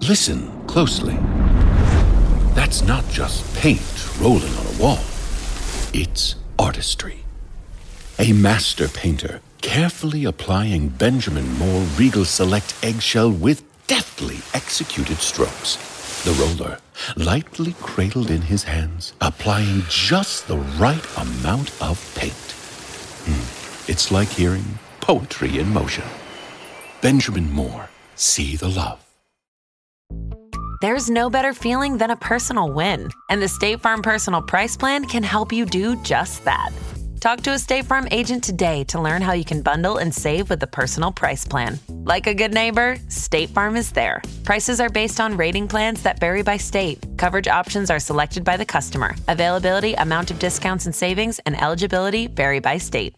Listen closely. That's not just paint rolling on a wall. It's artistry. A master painter carefully applying Benjamin Moore Regal Select eggshell with deftly executed strokes. The roller, lightly cradled in his hands, applying just the right amount of paint. It's like hearing poetry in motion. Benjamin Moore, see the love. There's no better feeling than a personal win, and the State Farm Personal Price Plan can help you do just that. Talk to a State Farm agent today to learn how you can bundle and save with the Personal Price Plan. Like a good neighbor, State Farm is there. Prices are based on rating plans that vary by state. Coverage options are selected by the customer. Availability, amount of discounts and savings, and eligibility vary by state.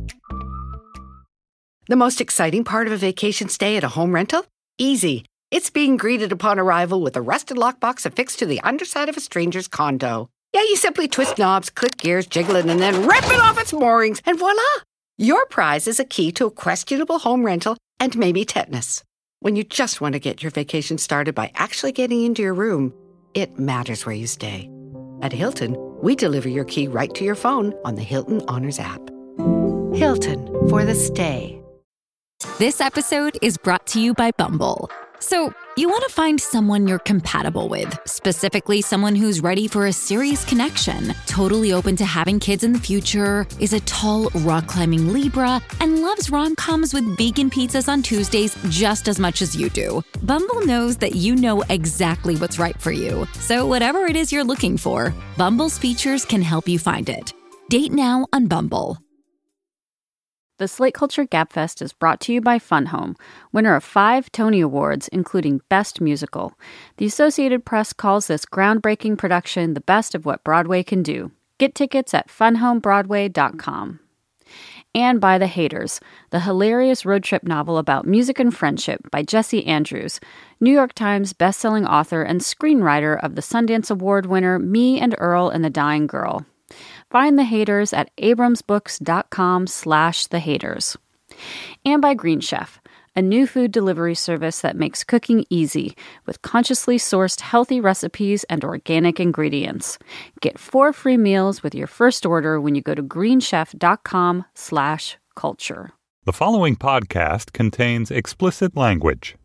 The most exciting part of a vacation stay at a home rental? Easy. It's being greeted upon arrival with a rusted lockbox affixed to the underside of a stranger's condo. Yeah, you simply twist knobs, click gears, jiggle it, and then rip it off its moorings, and voila! Your prize is a key to a questionable home rental and maybe tetanus. When you just want to get your vacation started by actually getting into your room, it matters where you stay. At Hilton, we deliver your key right to your phone on the Hilton Honors app. Hilton, for the stay. This episode is brought to you by Bumble. So, you want to find someone you're compatible with, specifically someone who's ready for a serious connection, totally open to having kids in the future, is a tall, rock-climbing Libra, and loves rom-coms with vegan pizzas on Tuesdays just as much as you do. Bumble knows that you know exactly what's right for you. So whatever it is you're looking for, Bumble's features can help you find it. Date now on Bumble. The Slate Culture Gabfest is brought to you by Fun Home, winner of 5 Tony Awards, including Best Musical. The Associated Press calls this groundbreaking production the best of what Broadway can do. Get tickets at funhomebroadway.com. And by The Haters, the hilarious road trip novel about music and friendship by Jesse Andrews, New York Times bestselling author and screenwriter of the Sundance Award winner Me and Earl and the Dying Girl. Find The Haters at abramsbooks.com/thehaters. And by Green Chef, a new food delivery service that makes cooking easy with consciously sourced healthy recipes and organic ingredients. Get 4 free meals with your first order when you go to greenchef.com/culture. The following podcast contains explicit language.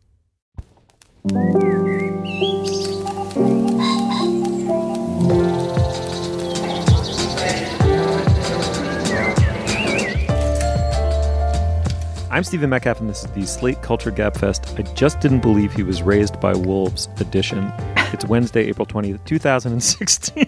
I'm Stephen Metcalf, and this is the Slate Culture Gabfest. I just didn't believe he was raised by wolves edition. It's Wednesday, April 20th, 2016.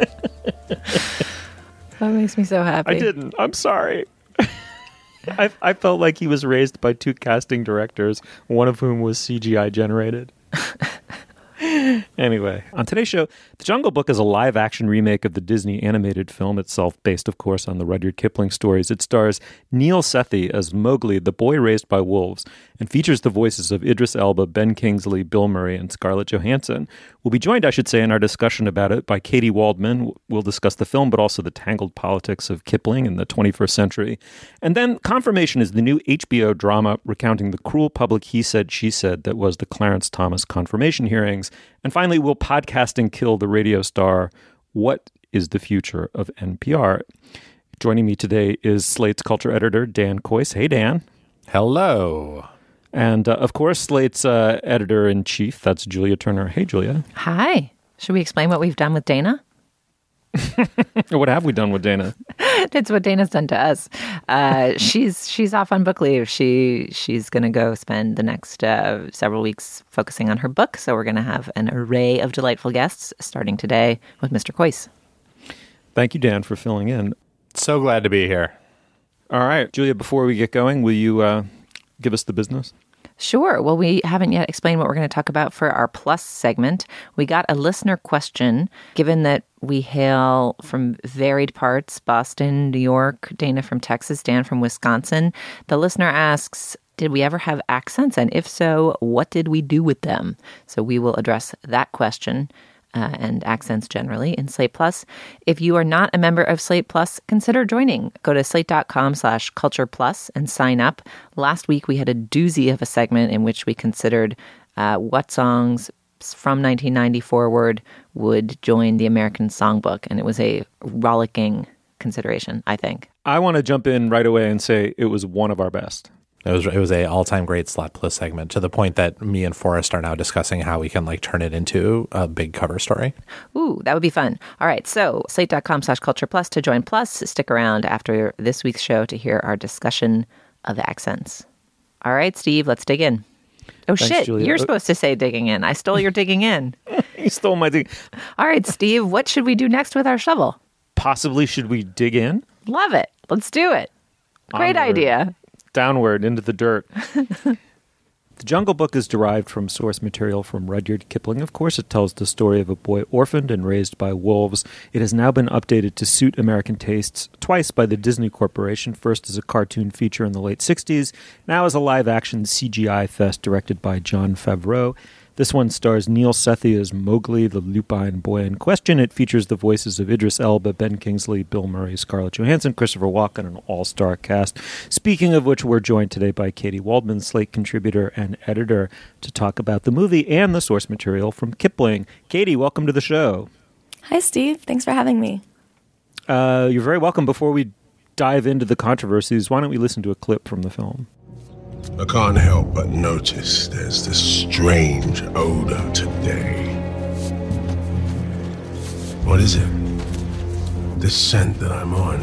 That makes me so happy. I didn't. I'm sorry. I felt like he was raised by 2 casting directors, one of whom was CGI generated. Anyway, on today's show, The Jungle Book is a live-action remake of the Disney animated film itself, based, of course, on the Rudyard Kipling stories. It stars Neil Sethi as Mowgli, the boy raised by wolves, and features the voices of Idris Elba, Ben Kingsley, Bill Murray, and Scarlett Johansson. We'll be joined, I should say, in our discussion about it by Katie Waldman. We'll discuss the film, but also the tangled politics of Kipling in the 21st century. And then Confirmation is the new HBO drama recounting the cruel public he said, she said that was the Clarence Thomas confirmation hearings. And finally, will podcasting kill the radio star? What is the future of NPR? Joining me today is Slate's culture editor, Dan Kois. Hey, Dan. Hello. And, of course, Slate's editor-in-chief, that's Julia Turner. Hey, Julia. Hi. Should we explain what we've done with Dana? What have we done with Dana? It's what Dana's done to us. She's off on book leave. She's going to go spend the next several weeks focusing on her book. So we're going to have an array of delightful guests starting today with Mr. Kois. Thank you, Dan, for filling in. So glad to be here. All right. Julia, before we get going, will you give us the business? Sure. Well, we haven't yet explained what we're going to talk about for our Plus segment. We got a listener question, given that we hail from varied parts, Boston, New York, Dana from Texas, Dan from Wisconsin. The listener asks, did we ever have accents? And if so, what did we do with them? So we will address that question and accents generally in Slate Plus. If you are not a member of Slate Plus, consider joining. Go to slate.com/culture plus and sign up. Last week, we had a doozy of a segment in which we considered what songs from 1990 forward would join the American Songbook, and it was a rollicking consideration, I think. I want to jump in right away and say it was one of our best. It was a all-time great Slot Plus segment, to the point that me and Forrest are now discussing how we can turn it into a big cover story. Ooh, that would be fun. All right, so slate.com/Culture Plus to join Plus. Stick around after this week's show to hear our discussion of accents. All right, Steve, let's dig in. Oh, Thanks, shit, Julia. You're supposed to say digging in. I stole your digging in. You stole my dig. All right, Steve, what should we do next with our shovel? Possibly should we dig in? Love it. Let's do it. Great Onward. idea. Downward into the dirt. The Jungle Book is derived from source material from Rudyard Kipling. Of course, it tells the story of a boy orphaned and raised by wolves. It has now been updated to suit American tastes twice by the Disney Corporation, first as a cartoon feature in the late 60s, now as a live-action CGI fest directed by Jon Favreau. This one stars Neil Sethi as Mowgli, the lupine boy in question. It features the voices of Idris Elba, Ben Kingsley, Bill Murray, Scarlett Johansson, Christopher Walken, an all-star cast. Speaking of which, we're joined today by Katie Waldman, Slate contributor and editor, to talk about the movie and the source material from Kipling. Katie, welcome to the show. Hi, Steve. Thanks for having me. You're very welcome. Before we dive into the controversies, why don't we listen to a clip from the film? I can't help but notice there's this strange odor today. What is it? This scent that I'm on.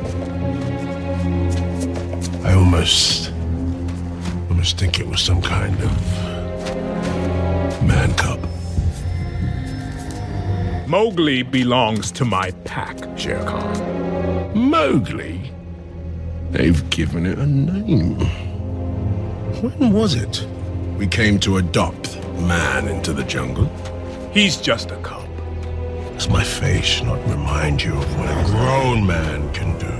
I almost think it was some kind of man cub. Mowgli belongs to my pack, Shere Khan. Mowgli? They've given it a name. When was it we came to adopt man into the jungle? He's just a cub. Does my face not remind you of what a grown man can do?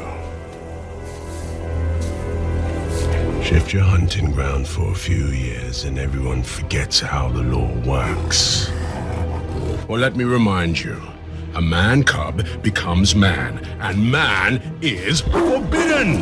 Shift your hunting ground for a few years and everyone forgets how the law works. Well, let me remind you, a man cub becomes man, and man is forbidden!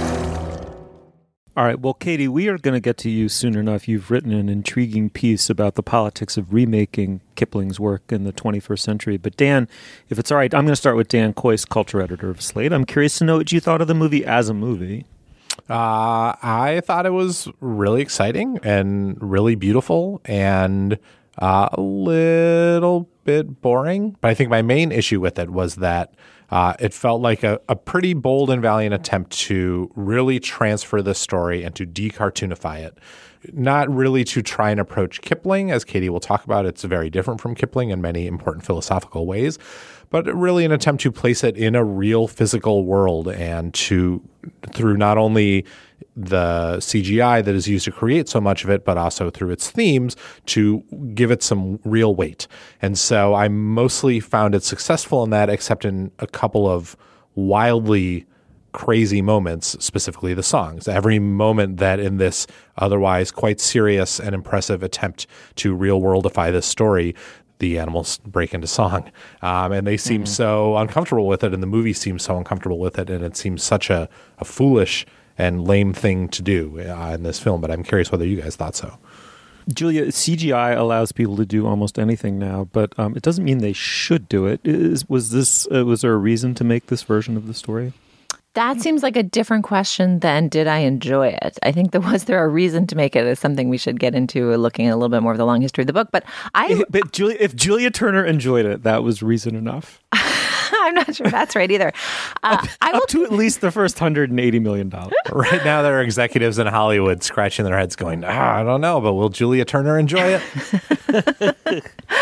All right. Well, Katie, we are going to get to you soon enough. You've written an intriguing piece about the politics of remaking Kipling's work in the 21st century. But Dan, if it's all right, I'm going to start with Dan Kois, culture editor of Slate. I'm curious to know what you thought of the movie as a movie. I thought it was really exciting and really beautiful and a little bit boring. But I think my main issue with it was that it felt like a pretty bold and valiant attempt to really transfer this story and to de-cartoonify it. Not really to try and approach Kipling, as Katie will talk about. It's very different from Kipling in many important philosophical ways, but really an attempt to place it in a real physical world and to, through not only the CGI that is used to create so much of it, but also through its themes, to give it some real weight. And so I mostly found it successful in that, except in a couple of wildly crazy moments, specifically the songs. Every moment that in this otherwise quite serious and impressive attempt to real worldify this story, the animals break into song. And they seem so uncomfortable with it, and the movie seems so uncomfortable with it, and it seems such a foolish and lame thing to do in this film. But I'm curious whether you guys thought so. Julia, CGI allows people to do almost anything now, but it doesn't mean they should do it. Was there a reason to make this version of the story? That seems like a different question than did I enjoy it. I think was there a reason to make it as something we should get into, looking at a little bit more of the long history of the book. But if Julia Turner enjoyed it, that was reason enough. I'm not sure that's right either. Up to at least the first $180 million. Right now, there are executives in Hollywood scratching their heads going, I don't know, but will Julia Turner enjoy it?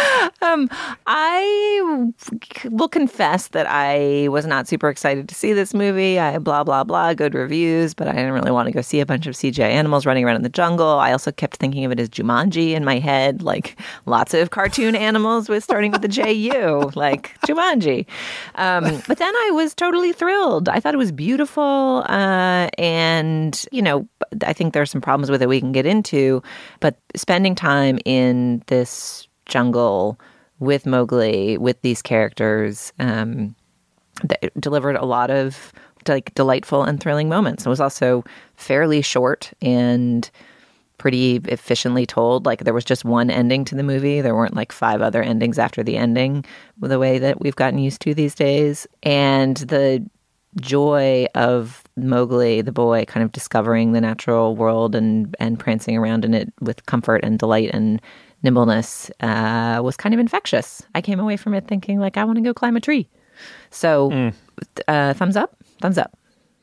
I will confess that I was not super excited to see this movie. Blah, blah, blah, good reviews, but I didn't really want to go see a bunch of CGI animals running around in the jungle. I also kept thinking of it as Jumanji in my head, like lots of cartoon animals starting with the J-U, like Jumanji. But then I was totally thrilled. I thought it was beautiful. And, I think there's some problems with it we can get into. But spending time in this jungle with Mowgli, with these characters, that delivered a lot of delightful and thrilling moments. It was also fairly short and pretty efficiently told. Like there was just one ending to the movie. There weren't like 5 other endings after the ending the way that we've gotten used to these days. And the joy of Mowgli, the boy, kind of discovering the natural world and prancing around in it with comfort and delight and nimbleness was kind of infectious. I came away from it thinking like, I want to go climb a tree. So thumbs up, thumbs up.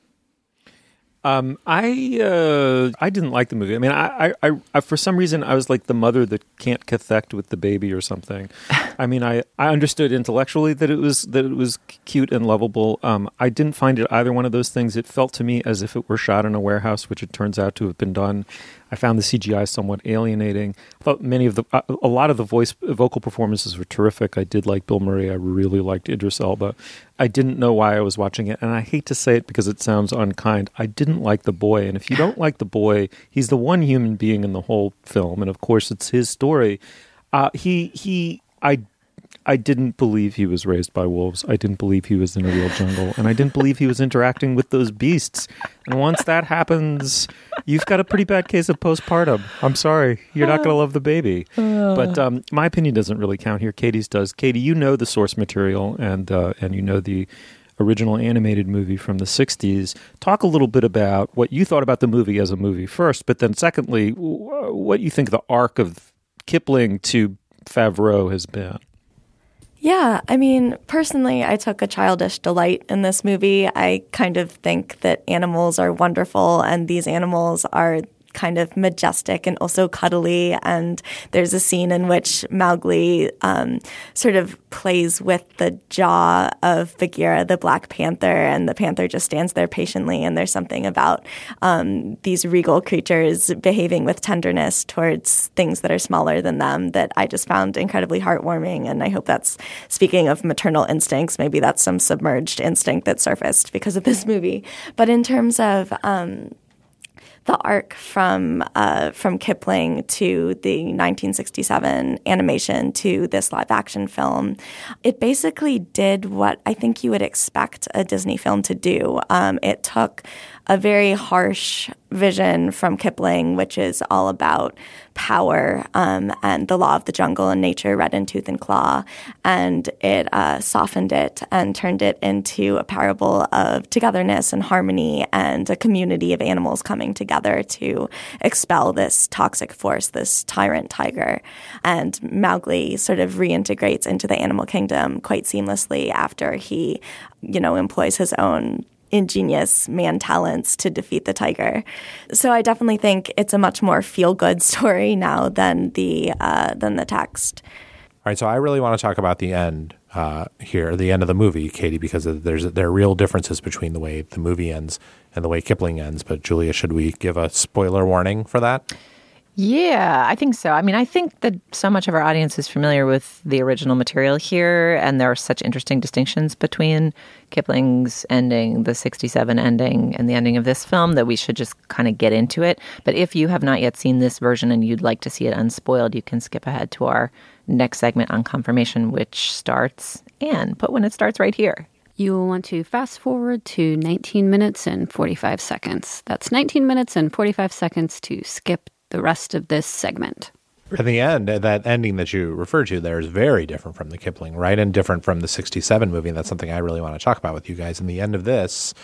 I didn't like the movie. I mean, I for some reason I was like the mother that can't cathect with the baby or something. I mean, I understood intellectually that it was cute and lovable. I didn't find it either one of those things. It felt to me as if it were shot in a warehouse, which it turns out to have been done. I found the CGI somewhat alienating. I thought a lot of the vocal performances were terrific. I did like Bill Murray. I really liked Idris Elba. I didn't know why I was watching it, and I hate to say it because it sounds unkind. I didn't like the boy, and if you don't like the boy, he's the one human being in the whole film, and of course it's his story. I didn't believe he was raised by wolves. I didn't believe he was in a real jungle. And I didn't believe he was interacting with those beasts. And once that happens, you've got a pretty bad case of postpartum. I'm sorry. You're not going to love the baby. But my opinion doesn't really count here. Katie's does. Katie, you know the source material and you know the original animated movie from the 60s. Talk a little bit about what you thought about the movie as a movie first, but then secondly, what you think the arc of Kipling to Favreau has been. Yeah, I mean, personally, I took a childish delight in this movie. I kind of think that animals are wonderful, and these animals are kind of majestic and also cuddly. And there's a scene in which Mowgli sort of plays with the jaw of Bagheera, the Black Panther, and the panther just stands there patiently. And there's something about these regal creatures behaving with tenderness towards things that are smaller than them that I just found incredibly heartwarming. And I hope that's, speaking of maternal instincts, maybe that's some submerged instinct that surfaced because of this movie. But in terms of the arc from Kipling to the 1967 animation to this live-action film, it basically did what I think you would expect a Disney film to do. It took a very harsh vision from Kipling, which is all about power and the law of the jungle and nature read in tooth and claw, and it softened it and turned it into a parable of togetherness and harmony and a community of animals coming together to expel this toxic force, this tyrant tiger. And Mowgli sort of reintegrates into the animal kingdom quite seamlessly after he, employs his own ingenious man talents to defeat the tiger. So I definitely think it's a much more feel-good story now than the text. All right, so I really want to talk about the end here, the end of the movie, Katie, because there are real differences between the way the movie ends and the way Kipling ends. But Julia, should we give a spoiler warning for that? Yeah, I think so. I mean, I think that so much of our audience is familiar with the original material here, and there are such interesting distinctions between Kipling's ending, the 67 ending, and the ending of this film that we should just kind of get into it. But if you have not yet seen this version and you'd like to see it unspoiled, you can skip ahead to our next segment on confirmation, which starts, and put when it starts right here. You will want to fast forward to 19 minutes and 45 seconds. That's 19 minutes and 45 seconds to skip the rest of this segment. At the end, that ending that you referred to there is very different from the Kipling, right? And different from the 67 movie. And that's something I really want to talk about with you guys. In the end of this,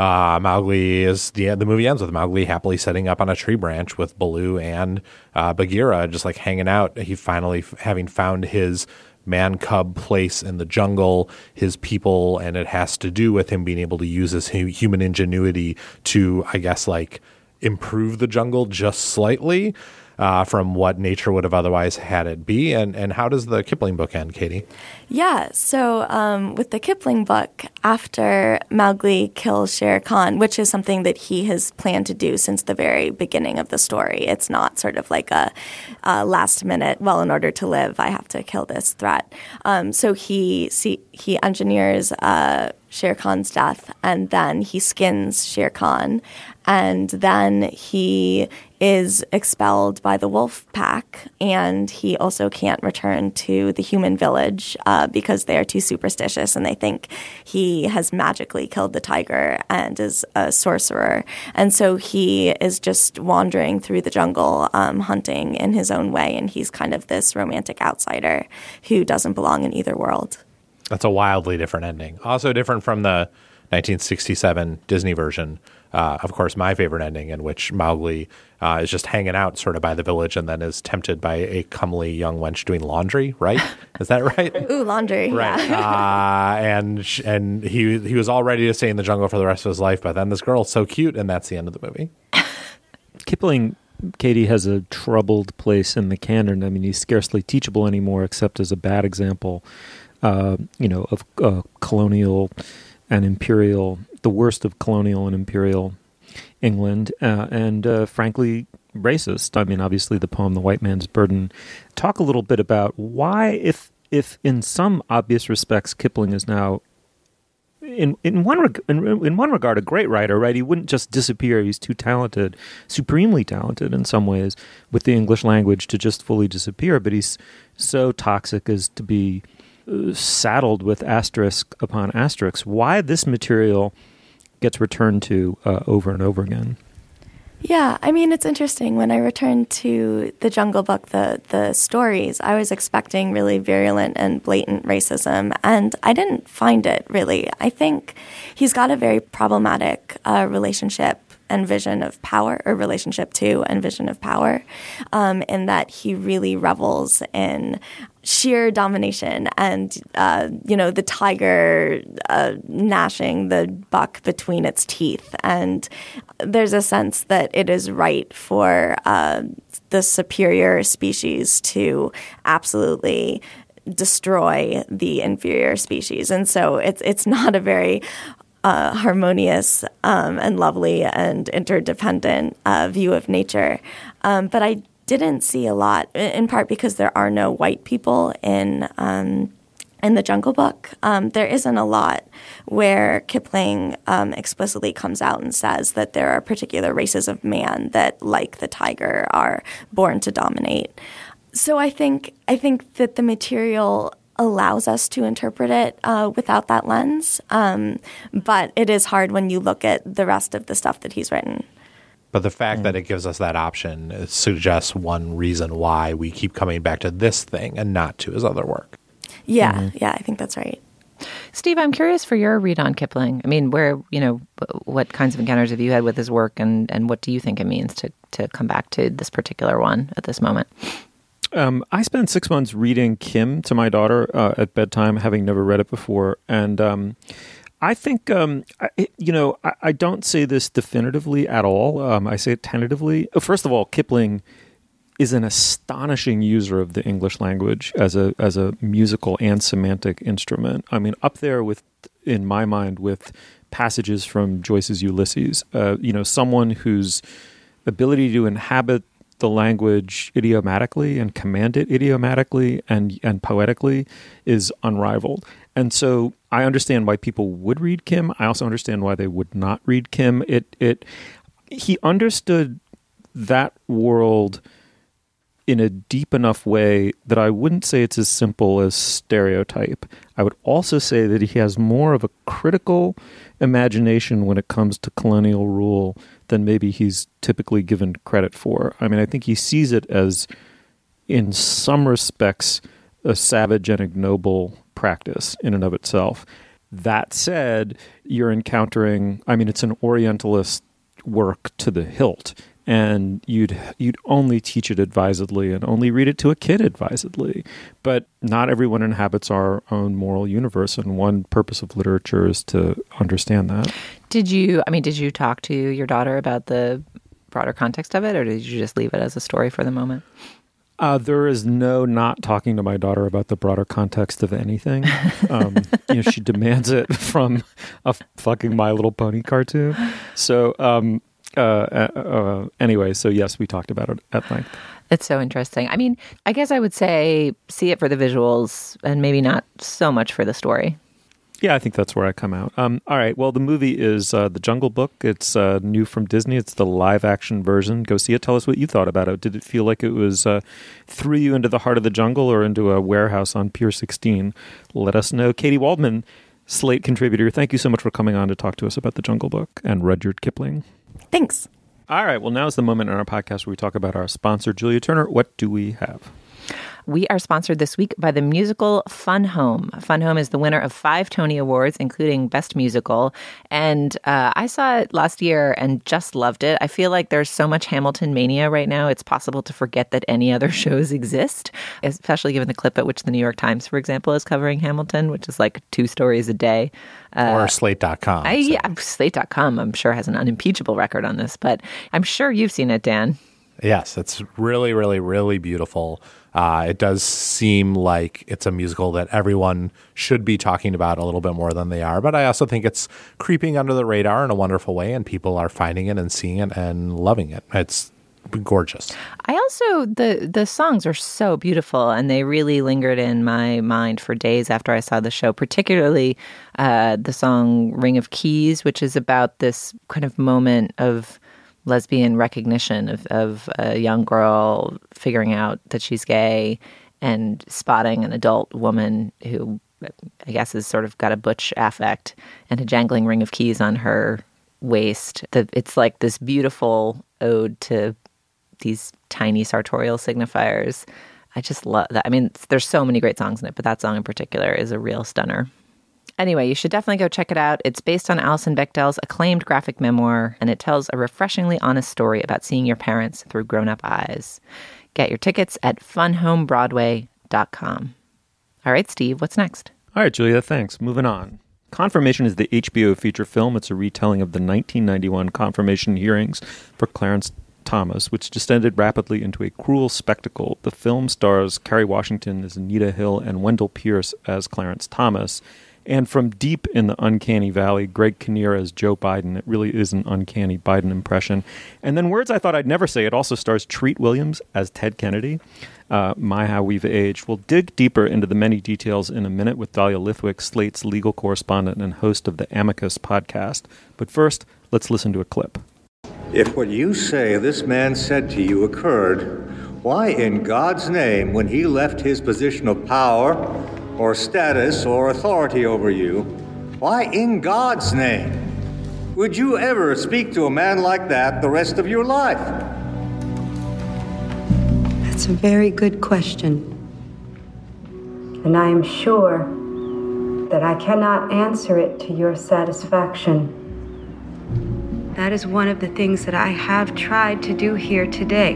Mowgli is the movie ends with Mowgli happily sitting up on a tree branch with Baloo and Bagheera just like hanging out. He finally having found his man-cub place in the jungle, his people, and it has to do with him being able to use his human ingenuity to, I guess, like improve the jungle just slightly from what nature would have otherwise had it be. And how does the Kipling book end, Katie? Yeah, so with the Kipling book, after Mowgli kills Shere Khan, which is something that he has planned to do since the very beginning of the story, it's not sort of like a last minute, well, in order to live, I have to kill this threat. So he engineers Shere Khan's death, and then he skins Shere Khan, and then he is expelled by the wolf pack, and he also can't return to the human village because they are too superstitious and they think he has magically killed the tiger and is a sorcerer. And so he is just wandering through the jungle, hunting in his own way, and he's kind of this romantic outsider who doesn't belong in either world. That's a wildly different ending. Also different from the 1967 Disney version. Of course, my favorite ending, in which Mowgli is just hanging out sort of by the village and then is tempted by a comely young wench doing laundry, right? Is that right? Ooh, laundry. Right. Yeah. And he was all ready to stay in the jungle for the rest of his life, but then this girl's so cute, and that's the end of the movie. Kipling, Katie, has a troubled place in the canon. I mean, he's scarcely teachable anymore, except as a bad example, of colonial and imperial, the worst of colonial and imperial England, and frankly, racist. I mean, obviously, the poem "The White Man's Burden." Talk a little bit about why, if in some obvious respects, Kipling is now, in one regard, a great writer. Right? He wouldn't just disappear. He's too talented, supremely talented in some ways, with the English language to just fully disappear. But he's so toxic as to be saddled with asterisk upon asterisk. Why this material gets returned to over and over again? Yeah, I mean, it's interesting. When I returned to the Jungle Book, the stories, I was expecting really virulent and blatant racism, and I didn't find it, really. I think he's got a very problematic relationship and vision of power, or relationship to and vision of power, in that he really revels in sheer domination and, the tiger gnashing the buck between its teeth. And there's a sense that it is right for the superior species to absolutely destroy the inferior species. And so it's not a very harmonious and lovely and interdependent view of nature. But I didn't see a lot, in part because there are no white people in the Jungle Book. There isn't a lot where Kipling explicitly comes out and says that there are particular races of man that, like the tiger, are born to dominate. So I think that the material allows us to interpret it without that lens. But it is hard when you look at the rest of the stuff that he's written. But the fact that it gives us that option suggests one reason why we keep coming back to this thing and not to his other work. Yeah, yeah, I think that's right. Steve, I'm curious for your read on Kipling. I mean, what kinds of encounters have you had with his work, and what do you think it means to come back to this particular one at this moment? I spent 6 months reading Kim to my daughter at bedtime, having never read it before. And I think, I don't say this definitively at all. I say it tentatively. First of all, Kipling is an astonishing user of the English language as a musical and semantic instrument. I mean, up there with, in my mind, with passages from Joyce's Ulysses. Someone whose ability to inhabit the language idiomatically and command it idiomatically and poetically is unrivaled. And so I understand why people would read Kim. I also understand why they would not read Kim. He understood that world in a deep enough way that I wouldn't say it's as simple as stereotype. I would also say that he has more of a critical imagination when it comes to colonial rule than maybe he's typically given credit for. I mean, I think he sees it as, in some respects, a savage and ignoble practice in and of itself. That said, you're encountering, it's an Orientalist work to the hilt. And you'd only teach it advisedly and only read it to a kid advisedly. But not everyone inhabits our own moral universe, and one purpose of literature is to understand that. Did you talk to your daughter about the broader context of it, or did you just leave it as a story for the moment? There is no not talking to my daughter about the broader context of anything. She demands it from a fucking My Little Pony cartoon. So, anyway, so yes, we talked about it at length. It's so interesting. I mean, I guess I would say see it for the visuals and maybe not so much for the story. Yeah, I think that's where I come out. All right. Well, the movie is The Jungle Book. It's new from Disney. It's the live-action version. Go see it. Tell us what you thought about it. Did it feel like it was threw you into the heart of the jungle or into a warehouse on Pier 16? Let us know. Katie Waldman, Slate contributor, thank you so much for coming on to talk to us about The Jungle Book and Rudyard Kipling. Thanks. All right. Well, now is the moment in our podcast where we talk about our sponsor, Julia Turner. What do we have? We are sponsored this week by the musical Fun Home. Fun Home is the winner of 5 Tony Awards, including Best Musical. And I saw it last year and just loved it. I feel like there's so much Hamilton mania right now, it's possible to forget that any other shows exist, especially given the clip at which the New York Times, for example, is covering Hamilton, which is like 2 stories a day. Or Slate.com. Yeah, Slate.com, I'm sure, has an unimpeachable record on this, but I'm sure you've seen it, Dan. Yes, it's really, really, really beautiful. It does seem like it's a musical that everyone should be talking about a little bit more than they are. But I also think it's creeping under the radar in a wonderful way, and people are finding it and seeing it and loving it. It's gorgeous. I also, the songs are so beautiful, and they really lingered in my mind for days after I saw the show, particularly the song Ring of Keys, which is about this kind of moment of lesbian recognition of a young girl figuring out that she's gay and spotting an adult woman who I guess has sort of got a butch affect and a jangling ring of keys on her waist. It's like this beautiful ode to these tiny sartorial signifiers. I just love that. I mean, there's so many great songs in it, but that song in particular is a real stunner. Anyway, you should definitely go check it out. It's based on Alison Bechdel's acclaimed graphic memoir, and it tells a refreshingly honest story about seeing your parents through grown-up eyes. Get your tickets at funhomebroadway.com. All right, Steve, what's next? All right, Julia, thanks. Moving on. Confirmation is the HBO feature film. It's a retelling of the 1991 confirmation hearings for Clarence Thomas, which descended rapidly into a cruel spectacle. The film stars Kerry Washington as Anita Hill and Wendell Pierce as Clarence Thomas. And from deep in the uncanny valley, Greg Kinnear as Joe Biden. It really is an uncanny Biden impression. And then words I thought I'd never say. It also stars Treat Williams as Ted Kennedy. My, how we've aged. We'll dig deeper into the many details in a minute with Dahlia Lithwick, Slate's legal correspondent and host of the Amicus podcast. But first, let's listen to a clip. If what you say this man said to you occurred, why in God's name, when he left his position of power or status or authority over you, why in God's name would you ever speak to a man like that the rest of your life? That's a very good question. And I am sure that I cannot answer it to your satisfaction. That is one of the things that I have tried to do here today.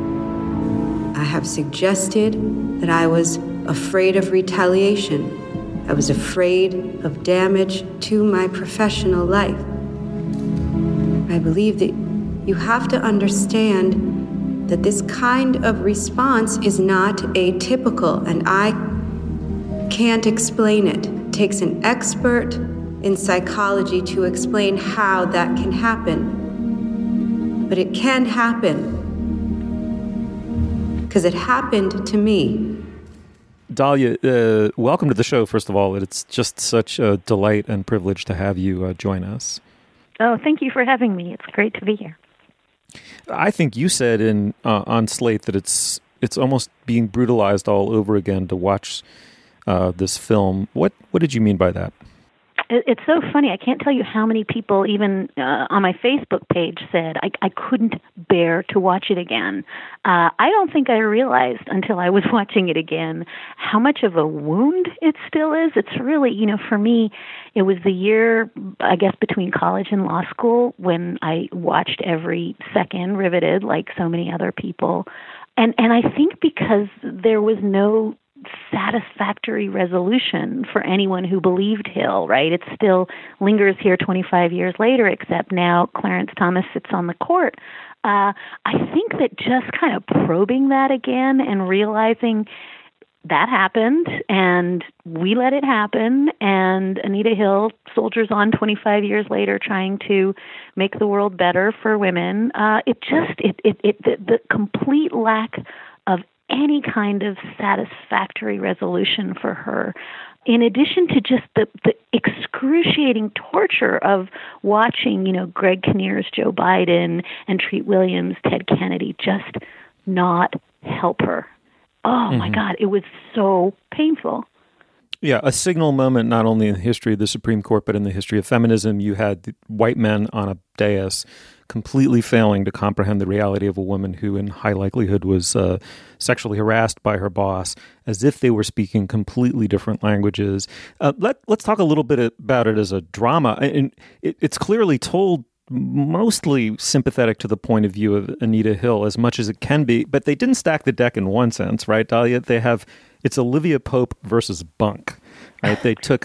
I have suggested that I was afraid of retaliation. I was afraid of damage to my professional life. I believe that you have to understand that this kind of response is not atypical, and I can't explain it. It takes an expert in psychology to explain how that can happen. But it can happen, because it happened to me. Dahlia, welcome to the show, first of all. It's just such a delight and privilege to have you join us. Oh, thank you for having me. It's great to be here. I think you said on Slate that it's almost being brutalized all over again to watch this film. What did you mean by that? It's so funny. I can't tell you how many people, even on my Facebook page, said I couldn't bear to watch it again. I don't think I realized until I was watching it again how much of a wound it still is. It's really, for me, it was the year, I guess, between college and law school when I watched every second riveted like so many other people. And I think because there was no satisfactory resolution for anyone who believed Hill, right? It still lingers here 25 years later, except now Clarence Thomas sits on the court. I think that just kind of probing that again and realizing that happened and we let it happen, and Anita Hill soldiers on 25 years later trying to make the world better for women. The complete lack of any kind of satisfactory resolution for her. In addition to just the excruciating torture of watching, Greg Kinnear's Joe Biden and Treat Williams, Ted Kennedy, just not help her. Oh, my God, it was so painful. Yeah, a signal moment not only in the history of the Supreme Court, but in the history of feminism. You had white men on a dais completely failing to comprehend the reality of a woman who in high likelihood was sexually harassed by her boss, as if they were speaking completely different languages. Let's talk a little bit about it as a drama. And it's clearly told mostly sympathetic to the point of view of Anita Hill as much as it can be, but they didn't stack the deck in one sense, right, Dahlia? It's Olivia Pope versus Bunk, right? They took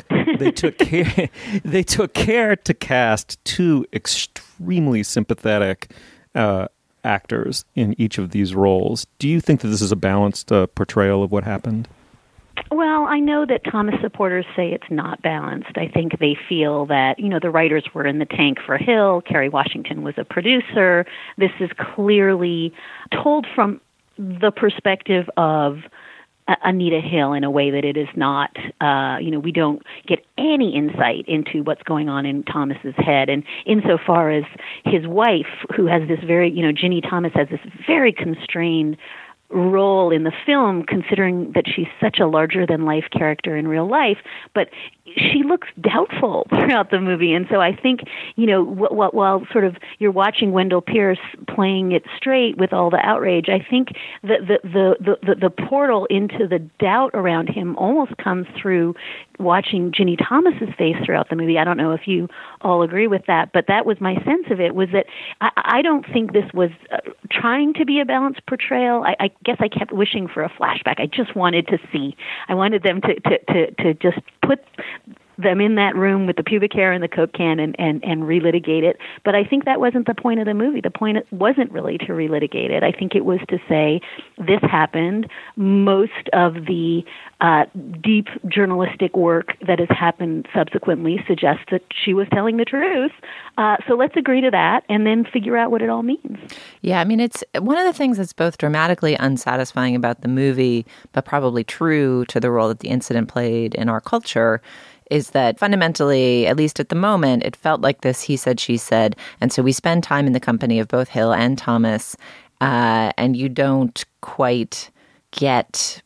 care to cast two extremely sympathetic actors in each of these roles. Do you think that this is a balanced portrayal of what happened? Well, I know that Thomas supporters say it's not balanced. I think they feel that, the writers were in the tank for Hill. Kerry Washington was a producer. This is clearly told from the perspective of Anita Hill in a way that it is not, we don't get any insight into what's going on in Thomas's head. And insofar as his wife, who has this very, Ginny Thomas has this very constrained role in the film, considering that she's such a larger-than-life character in real life, but she looks doubtful throughout the movie. And so I think, while sort of you're watching Wendell Pierce playing it straight with all the outrage, I think the portal into the doubt around him almost comes through watching Ginny Thomas's face throughout the movie. I don't know if you all agree with that, but that was my sense of it, was that I don't think this was trying to be a balanced portrayal. I guess I kept wishing for a flashback. I just wanted to see. I wanted them to just put them in that room with the pubic hair and the Coke can and relitigate it. But I think that wasn't the point of the movie. The point wasn't really to relitigate it. I think it was to say, this happened. Most of the deep journalistic work that has happened subsequently suggests that she was telling the truth. So let's agree to that and then figure out what it all means. Yeah, I mean, it's one of the things that's both dramatically unsatisfying about the movie, but probably true to the role that the incident played in our culture, is that fundamentally, at least at the moment, it felt like this he said, she said. And so we spend time in the company of both Hill and Thomas, and you don't quite get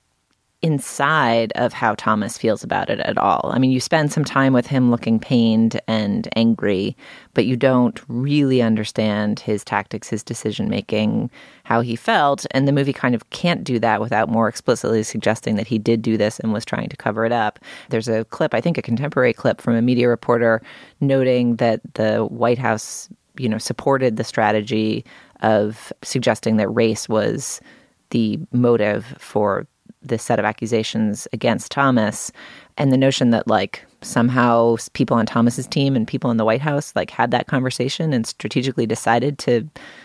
inside of how Thomas feels about it at all. I mean, you spend some time with him looking pained and angry, but you don't really understand his tactics, his decision-making, how he felt. And the movie kind of can't do that without more explicitly suggesting that he did do this and was trying to cover it up. There's a clip, I think a contemporary clip from a media reporter noting that the White House, supported the strategy of suggesting that race was the motive for this set of accusations against Thomas, and the notion that somehow people on Thomas's team and people in the White House had that conversation and strategically decided to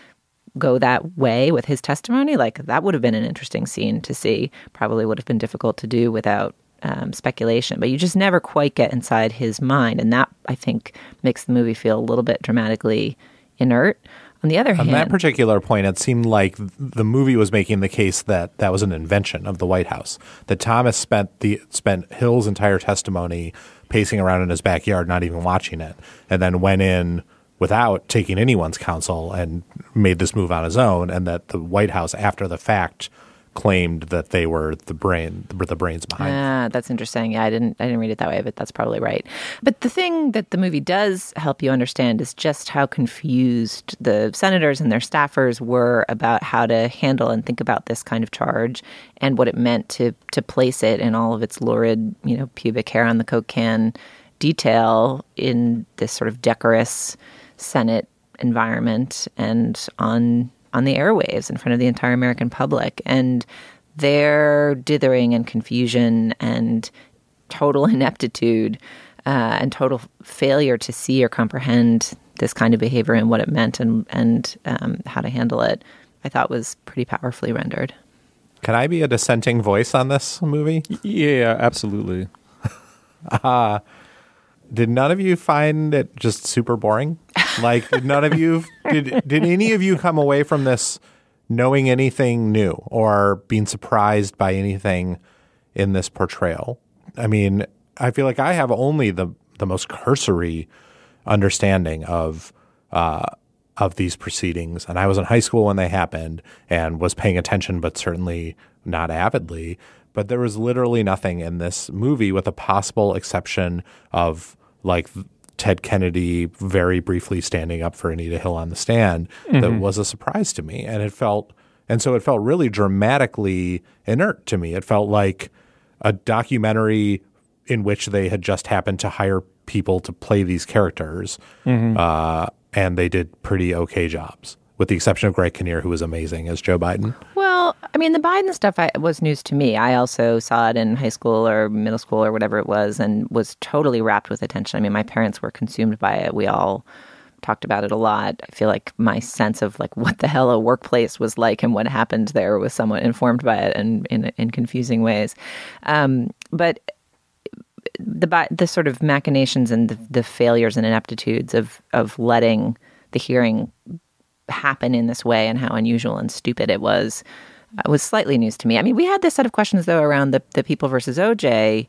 go that way with his testimony, that would have been an interesting scene to see. Probably would have been difficult to do without speculation, but you just never quite get inside his mind, and that I think makes the movie feel a little bit dramatically inert. On the other hand, on that particular point, it seemed like the movie was making the case that that was an invention of the White House, that Thomas spent Hill's entire testimony pacing around in his backyard, not even watching it, and then went in without taking anyone's counsel and made this move on his own, and that the White House, after the fact, claimed that they were the brains behind it. That's interesting. Yeah, I didn't read it that way, but that's probably right. But the thing that the movie does help you understand is just how confused the senators and their staffers were about how to handle and think about this kind of charge and what it meant to place it in all of its lurid, pubic hair on the Coke can detail in this sort of decorous Senate environment and on the airwaves in front of the entire American public. And their dithering and confusion and total ineptitude and total failure to see or comprehend this kind of behavior and what it meant and how to handle it, I thought was pretty powerfully rendered. Can I be a dissenting voice on this movie? Yeah, absolutely. Did none of you find it just super boring? Did none of you did any of you come away from this knowing anything new or being surprised by anything in this portrayal. I mean, I feel like I have only the most cursory understanding of these proceedings, and I was in high school when they happened and was paying attention, but certainly not avidly. But there was literally nothing in this movie, with a possible exception of like Ted Kennedy very briefly standing up for Anita Hill on the stand, that was a surprise to me. And so it felt really dramatically inert to me. It felt like a documentary in which they had just happened to hire people to play these characters, and they did pretty okay jobs, with the exception of Greg Kinnear, who was amazing as Joe Biden. Well, I mean, the Biden stuff was news to me. I also saw it in high school or middle school or whatever it was, and was totally wrapped with attention. I mean, my parents were consumed by it. We all talked about it a lot. I feel like my sense of like what the hell a workplace was like and what happened there was somewhat informed by it, and in confusing ways. But the sort of machinations and the failures and ineptitudes of letting the hearing happen in this way, and how unusual and stupid it was slightly news to me. I mean, we had this set of questions though around the People versus OJ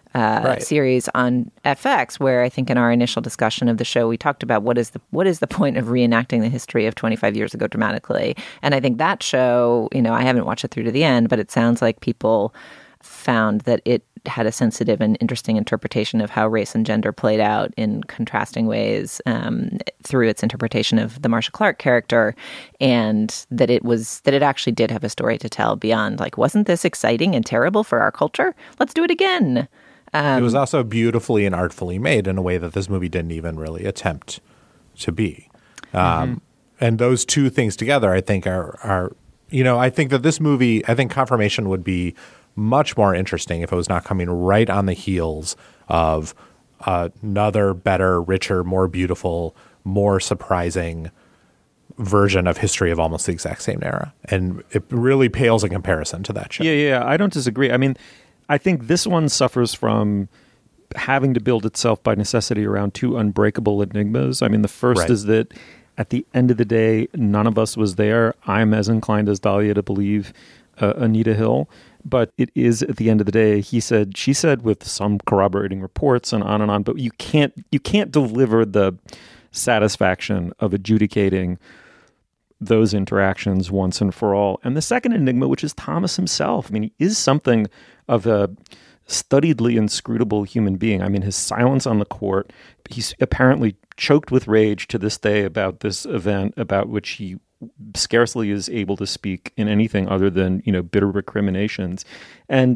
series on FX, where I think in our initial discussion of the show we talked about what is the point of reenacting the history of 25 years ago dramatically. And I think that show, I haven't watched it through to the end, but it sounds like people found that it had a sensitive and interesting interpretation of how race and gender played out in contrasting ways through its interpretation of the Marcia Clark character, and that it actually did have a story to tell beyond like, wasn't this exciting and terrible for our culture? Let's do it again. It was also beautifully and artfully made in a way that this movie didn't even really attempt to be. And those two things together, I think, are I think that this movie, I think Confirmation would be much more interesting if it was not coming right on the heels of another better, richer, more beautiful, more surprising version of History of almost the exact same era. And it really pales in comparison to that show. Yeah, I don't disagree. I mean, I think this one suffers from having to build itself by necessity around two unbreakable enigmas. I mean, the first is that at the end of the day, none of us was there. I'm as inclined as Dahlia to believe Anita Hill. But it is, at the end of the day, he said, she said, with some corroborating reports and on. But you can't deliver the satisfaction of adjudicating those interactions once and for all. And the second enigma, which is Thomas himself. I mean, he is something of a studiedly inscrutable human being. I mean, his silence on the court, he's apparently choked with rage to this day about this event, about which he scarcely is able to speak in anything other than, bitter recriminations. And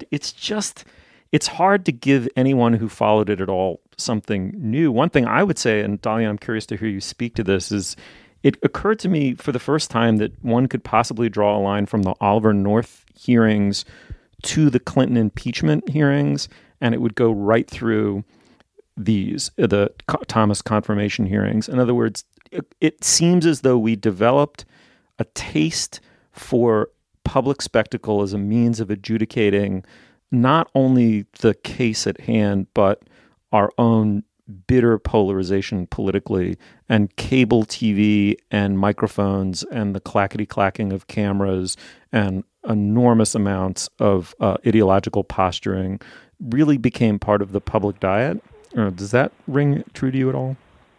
it's hard to give anyone who followed it at all something new. One thing I would say, and Dahlia, I'm curious to hear you speak to this, is it occurred to me for the first time that one could possibly draw a line from the Oliver North hearings to the Clinton impeachment hearings, and it would go right through the Thomas confirmation hearings. In other words, it seems as though we developed a taste for public spectacle as a means of adjudicating not only the case at hand, but our own bitter polarization politically, and cable TV and microphones and the clackety-clacking of cameras and enormous amounts of ideological posturing really became part of the public diet. Does that ring true to you at all?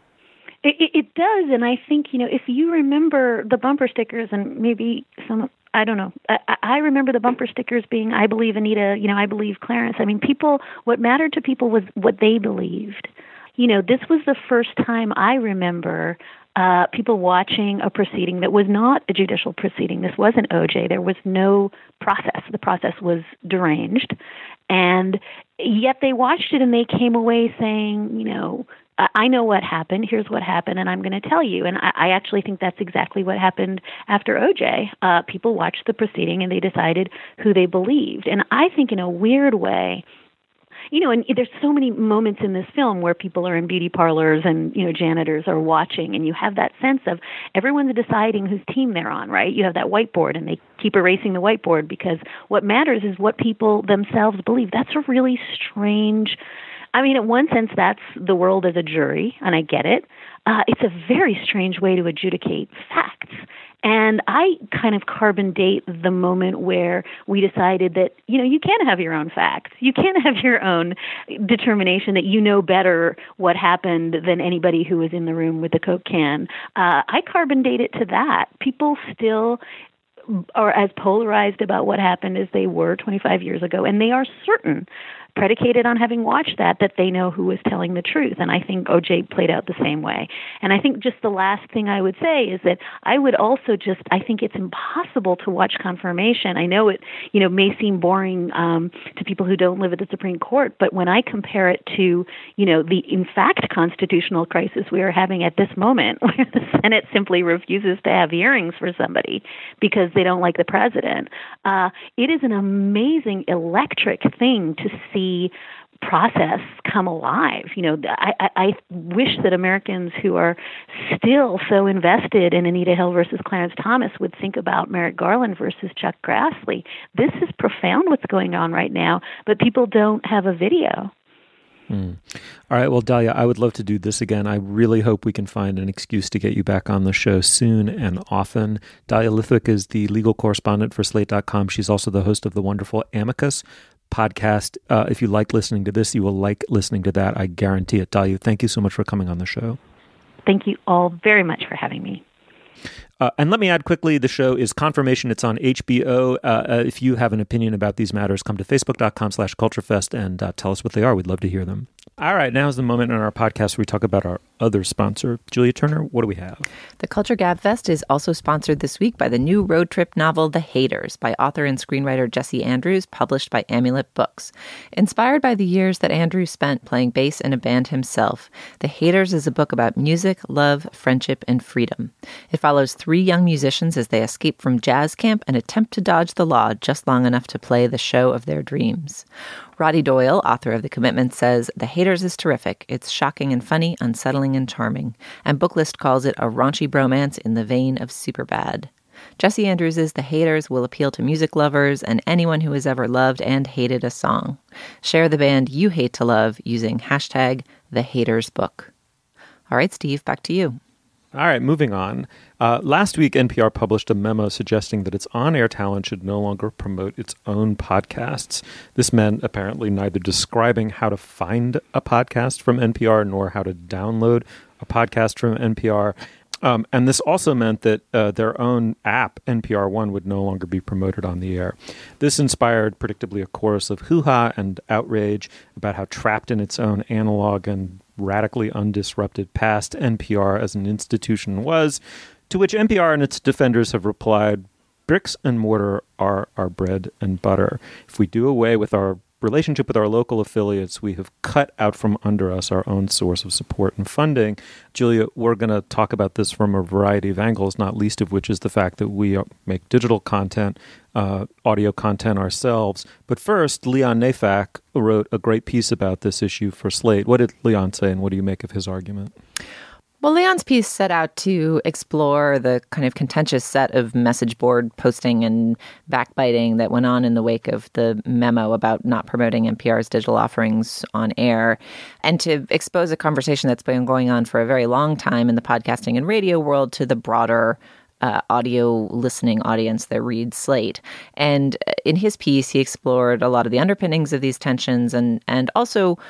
It does, and I think, if you remember the bumper stickers, and maybe I don't know, I remember the bumper stickers being, I believe Anita, I believe Clarence. I mean, what mattered to people was what they believed. This was the first time I remember people watching a proceeding that was not a judicial proceeding. This wasn't OJ. There was no process. The process was deranged. And yet they watched it and they came away saying, I know what happened. Here's what happened, and I'm going to tell you. And I actually think that's exactly what happened after OJ. People watched the proceeding and they decided who they believed. And I think in a weird way, and there's so many moments in this film where people are in beauty parlors and, janitors are watching, and you have that sense of everyone's deciding whose team they're on, right? You have that whiteboard, and they keep erasing the whiteboard because what matters is what people themselves believe. That's a really strange... I mean, in one sense, that's the world as a jury, and I get it. It's a very strange way to adjudicate facts. And I kind of carbon date the moment where we decided that, you can't have your own facts. You can't have your own determination that you know better what happened than anybody who was in the room with the Coke can. I carbon date it to that. People still are as polarized about what happened as they were 25 years ago, and they are certain, predicated on having watched that they know who was telling the truth. And I think OJ played out the same way. And I think just the last thing I would say is that I would also I think it's impossible to watch confirmation. I know it, may seem boring to people who don't live at the Supreme Court, but when I compare it to, the in fact constitutional crisis we are having at this moment, where the Senate simply refuses to have hearings for somebody because they don't like the president, it is an amazing, electric thing to see process come alive. I wish that Americans who are still so invested in Anita Hill versus Clarence Thomas would think about Merrick Garland versus Chuck Grassley. This is profound what's going on right now, but people don't have a video. All right. Well, Dahlia, I would love to do this again. I really hope we can find an excuse to get you back on the show soon and often. Dahlia Lithwick is the legal correspondent for Slate.com. She's also the host of the wonderful Amicus podcast. If you like listening to this, you will like listening to that. I guarantee it. Dahlia, thank you so much for coming on the show. Thank you all very much for having me. And let me add quickly, the show is Confirmation. It's on HBO. If you have an opinion about these matters, come to facebook.com/culturefest and tell us what they are. We'd love to hear them. All right, now is the moment in our podcast where we talk about our other sponsor. Julia Turner, what do we have? The Culture Gabfest is also sponsored this week by the new road trip novel The Haters by author and screenwriter Jesse Andrews, published by Amulet Books. Inspired by the years that Andrews spent playing bass in a band himself, The Haters is a book about music, love, friendship, and freedom. It follows 3 young musicians as they escape from jazz camp and attempt to dodge the law just long enough to play the show of their dreams. Roddy Doyle, author of The Commitment, says, The Haters is terrific. It's shocking and funny, unsettling and charming. And Booklist calls it a raunchy bromance in the vein of Superbad. Jesse Andrews' The Haters will appeal to music lovers and anyone who has ever loved and hated a song. Share the band you hate to love using hashtag #TheHatersBook. All right, Steve, back to you. All right, moving on. Last week, NPR published a memo suggesting that its on-air talent should no longer promote its own podcasts. This meant apparently neither describing how to find a podcast from NPR nor how to download a podcast from NPR. And this also meant that their own app, NPR One, would no longer be promoted on the air. This inspired, predictably, a chorus of hoo-ha and outrage about how trapped in its own analog and radically undisrupted past NPR as an institution was, to which NPR and its defenders have replied, bricks and mortar are our bread and butter. If we do away with our relationship with our local affiliates, we have cut out from under us our own source of support and funding. Julia, we're going to talk about this from a variety of angles, not least of which is the fact that we make digital content, audio content ourselves. But first, Leon Neyfakh wrote a great piece about this issue for Slate. What did Leon say, and what do you make of his argument? Well, Leon's piece set out to explore the kind of contentious set of message board posting and backbiting that went on in the wake of the memo about not promoting NPR's digital offerings on air, and to expose a conversation that's been going on for a very long time in the podcasting and radio world to the broader audio listening audience that reads Slate. And in his piece, he explored a lot of the underpinnings of these tensions and also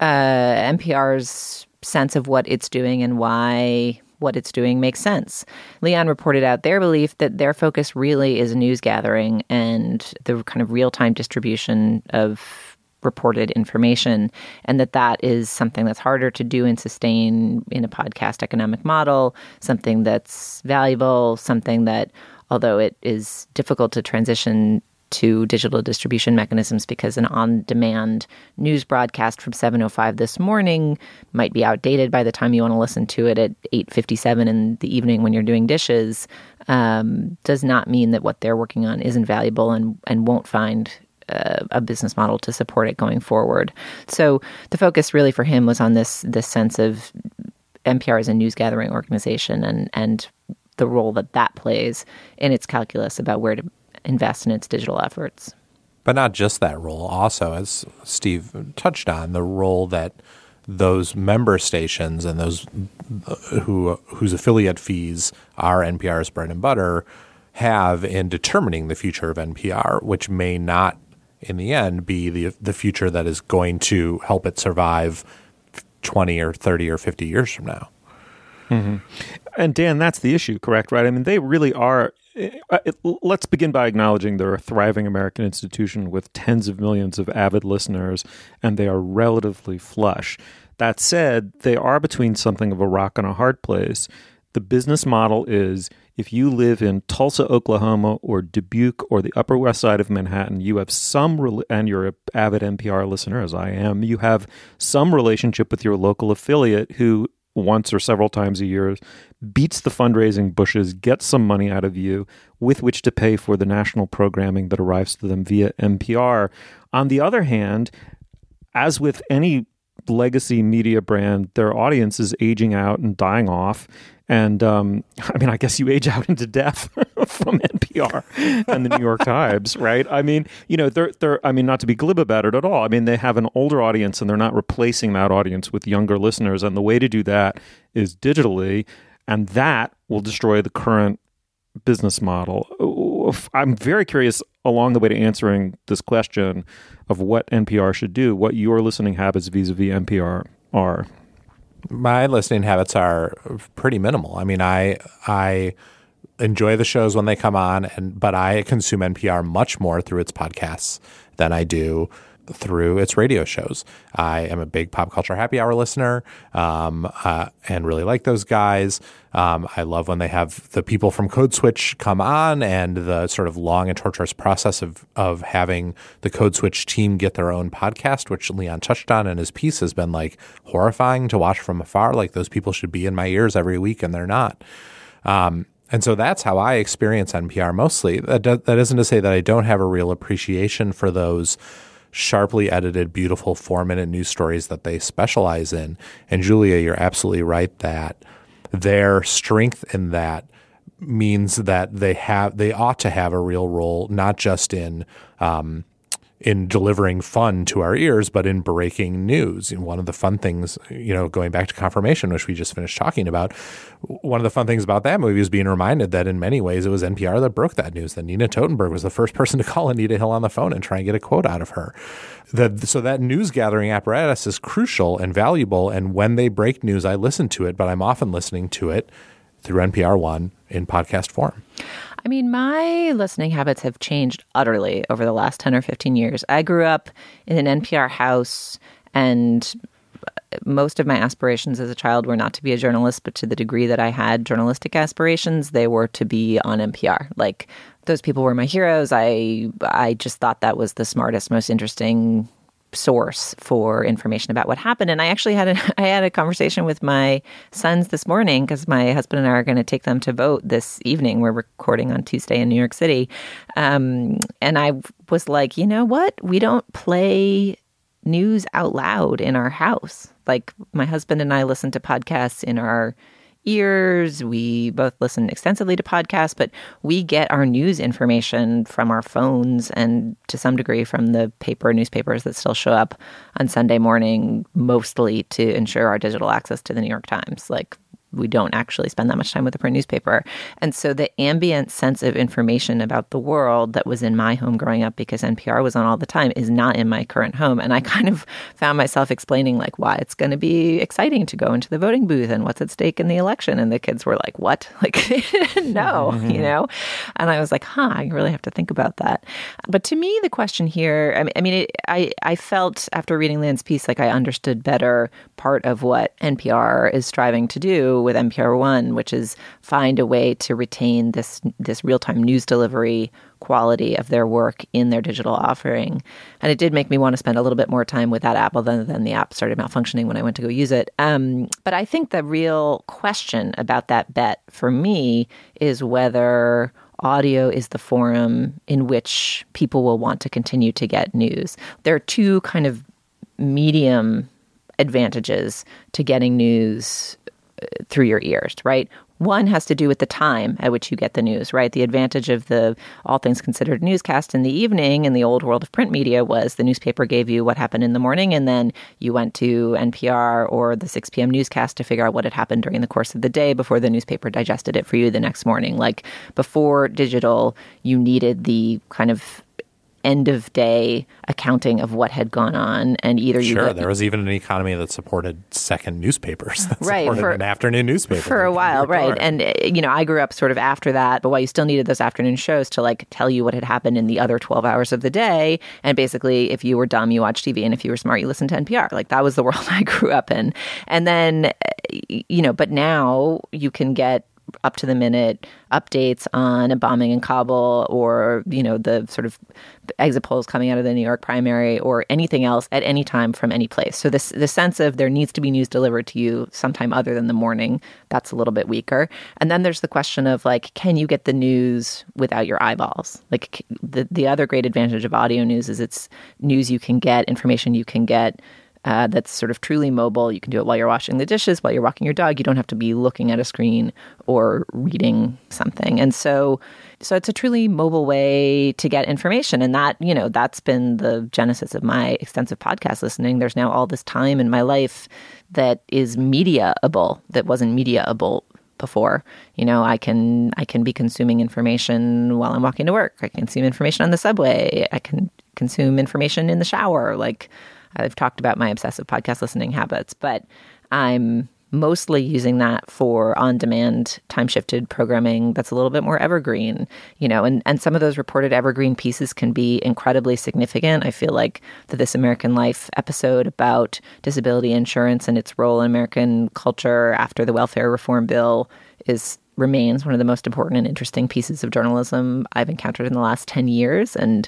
NPR's sense of what it's doing and why what it's doing makes sense. Leon reported out their belief that their focus really is news gathering and the kind of real-time distribution of reported information, and that is something that's harder to do and sustain in a podcast economic model, something that's valuable, something that, although it is difficult to transition to digital distribution mechanisms because an on-demand news broadcast from 7:05 this morning might be outdated by the time you want to listen to it at 8:57 in the evening when you're doing dishes, does not mean that what they're working on isn't valuable and won't find a business model to support it going forward. So the focus really for him was on this sense of NPR as a news gathering organization and the role that plays in its calculus about where to invest in its digital efforts. But not just that role. Also, as Steve touched on, the role that those member stations and those whose affiliate fees are NPR's bread and butter have in determining the future of NPR, which may not, in the end, be the future that is going to help it survive 20 or 30 or 50 years from now. Mm-hmm. And Dan, that's the issue, correct? Right? I mean, they really are. Let's begin by acknowledging they're a thriving American institution with tens of millions of avid listeners, and they are relatively flush. That said, they are between something of a rock and a hard place. The business model is, if you live in Tulsa, Oklahoma, or Dubuque, or the Upper West Side of Manhattan, you have and you're an avid NPR listener, as I am, you have some relationship with your local affiliate who once or several times a year beats the fundraising bushes, gets some money out of you with which to pay for the national programming that arrives to them via NPR. On the other hand, as with any legacy media brand, their audience is aging out and dying off. And I guess you age out into death from NPR and the New York Times, right? I mean, they're not to be glib about it at all. I mean, they have an older audience and they're not replacing that audience with younger listeners. And the way to do that is digitally, and that will destroy the current business model. I'm very curious along the way to answering this question of what NPR should do, what your listening habits vis-a-vis NPR are. My listening habits are pretty minimal. I mean, I enjoy the shows when they come on, but I consume NPR much more through its podcasts than I do through its radio shows. I am a big Pop Culture Happy Hour listener and really like those guys. I love when they have the people from Code Switch come on, and the sort of long and torturous process of having the Code Switch team get their own podcast, which Leon touched on in his piece, has been like horrifying to watch from afar. Like, those people should be in my ears every week, and they're not. And so that's how I experience NPR mostly. That isn't to say that I don't have a real appreciation for those sharply edited, beautiful 4-minute news stories that they specialize in. And Julia, you're absolutely right that their strength in that means that they ought to have a real role, not just in delivering fun to our ears, but in breaking news. And one of the fun things, going back to Confirmation, which we just finished talking about, one of the fun things about that movie is being reminded that in many ways it was NPR that broke that news, that Nina Totenberg was the first person to call Anita Hill on the phone and try and get a quote out of her. So that news gathering apparatus is crucial and valuable. And when they break news, I listen to it, but I'm often listening to it through NPR One in podcast form. I mean, my listening habits have changed utterly over the last 10 or 15 years. I grew up in an NPR house, and most of my aspirations as a child were not to be a journalist, but to the degree that I had journalistic aspirations, they were to be on NPR. Like, those people were my heroes. I just thought that was the smartest, most interesting source for information about what happened. And I actually had a conversation with my sons this morning, because my husband and I are going to take them to vote this evening. We're recording on Tuesday in New York City. And I was like, you know what? We don't play news out loud in our house. Like, my husband and I listen to podcasts in our ears. We both listen extensively to podcasts, but we get our news information from our phones and to some degree from the newspapers that still show up on Sunday morning, mostly to ensure our digital access to the New York Times. Like, we don't actually spend that much time with the print newspaper. And so the ambient sense of information about the world that was in my home growing up, because NPR was on all the time, is not in my current home. And I kind of found myself explaining like why it's going to be exciting to go into the voting booth and what's at stake in the election. And the kids were like, what? Like, they didn't know, And I was like, I really have to think about that. But to me, the question here, I felt after reading Land's piece, like I understood better part of what NPR is striving to do with NPR One, which is find a way to retain this real-time news delivery quality of their work in their digital offering. And it did make me want to spend a little bit more time with that app, although then the app started malfunctioning when I went to go use it. But I think the real question about that bet for me is whether audio is the forum in which people will want to continue to get news. There are two kind of medium advantages to getting news through your ears, right? One has to do with the time at which you get the news, right? The advantage of the All Things Considered newscast in the evening in the old world of print media was the newspaper gave you what happened in the morning, and then you went to NPR or the 6 p.m. newscast to figure out what had happened during the course of the day before the newspaper digested it for you the next morning. Like before digital, you needed the kind of end of day accounting of what had gone on, and either there was even an economy that supported second newspapers, that right, supported an afternoon newspaper for a while, right? And I grew up sort of after that, but while you still needed those afternoon shows to like tell you what had happened in the other 12 hours of the day, and basically if you were dumb you watched TV, and if you were smart you listened to NPR. Like that was the world I grew up in. And then but now you can get up to the minute updates on a bombing in Kabul, or, the sort of exit polls coming out of the New York primary, or anything else at any time from any place. So the sense of there needs to be news delivered to you sometime other than the morning, that's a little bit weaker. And then there's the question of like, can you get the news without your eyeballs? Like the other great advantage of audio news is it's news you can get, information you can get, that's sort of truly mobile. You can do it while you're washing the dishes, while you're walking your dog. You don't have to be looking at a screen or reading something. And so it's a truly mobile way to get information. And that, that's been the genesis of my extensive podcast listening. There's now all this time in my life that is media-able, that wasn't media-able before. I can be consuming information while I'm walking to work. I can consume information on the subway. I can consume information in the shower. Like, I've talked about my obsessive podcast listening habits, but I'm mostly using that for on-demand, time-shifted programming that's a little bit more evergreen, and some of those reported evergreen pieces can be incredibly significant. I feel like the This American Life episode about disability insurance and its role in American culture after the welfare reform bill remains one of the most important and interesting pieces of journalism I've encountered in the last 10 years. And,